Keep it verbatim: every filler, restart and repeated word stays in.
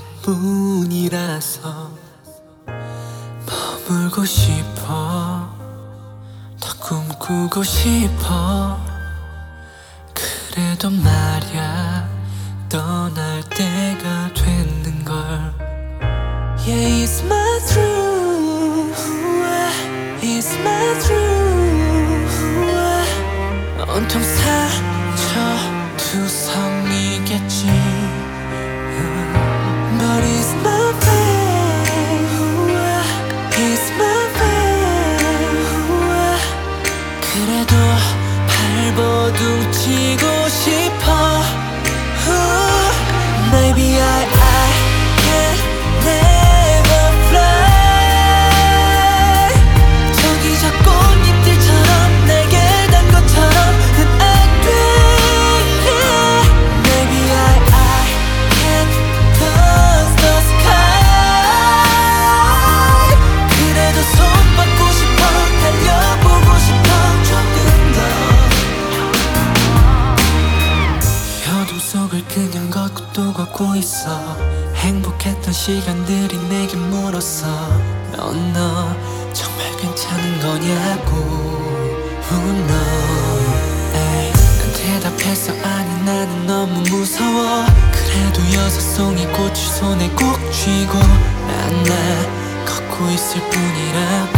뿐이라서 머물고 싶어, 더 꿈꾸고 싶어. 그래도 말야 떠날 때가 됐는걸. Yeah, it's my truth, it's my truth. 온통 상처투성이겠지. But it's my fate, it's my fate. 그래도 발버둥 치고 싶어. Maybe I, I can never fly. 저기 저 꽃잎들처럼 내게 단 것처럼은 안 돼. Maybe I, I can touch the sky. 그래도 손 뻗고 싶어, 달려보고 싶어 조금 더. 어둠 속을 그냥 걷고 또 걷고 있어. 행복했던 시간들이 내게 물었어. 넌 너 정말 괜찮은 거냐고. Who knows? 에이, 난 대답했어. 아니 나는 너무 무서워. 그래도 여섯 송이 꽃을 손에 꼭 쥐고 난 나 걷고 있을 뿐이라고.